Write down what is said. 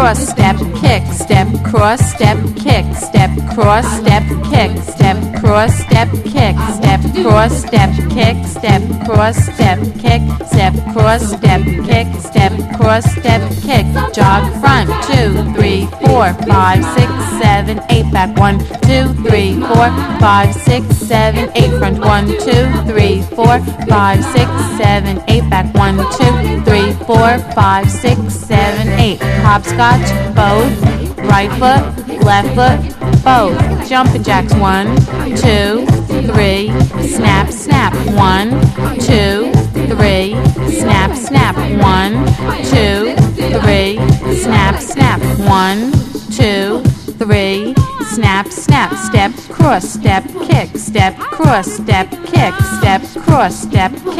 cross, step, kick, step, cross, step, kick, step, cross, step, kick, step, cross, step, kick, step, cross, step, kick, step, cross, step, kick, step, cross, step, kick, step, cross, step, kick. Jog front, 2, 3, 4, 5, 6, 7, 8, back 1, 2, 3, 4, 5, 6, 7, 8, front 1, 2, 3, 4, 5, 6, 7, 8, back 1, 2, 3, 4, 5, 6, 7, 8. Hopscotch, both, right foot, left foot, both. Jumping jacks, 1, 2, 3, snap, snap, 1, 2, 3, snap, snap, 1, 2, 3, snap, snap, 1, 2, 3, snap, snap, step, cross, step, kick, step, cross, step, kick, step, cross, step, kick.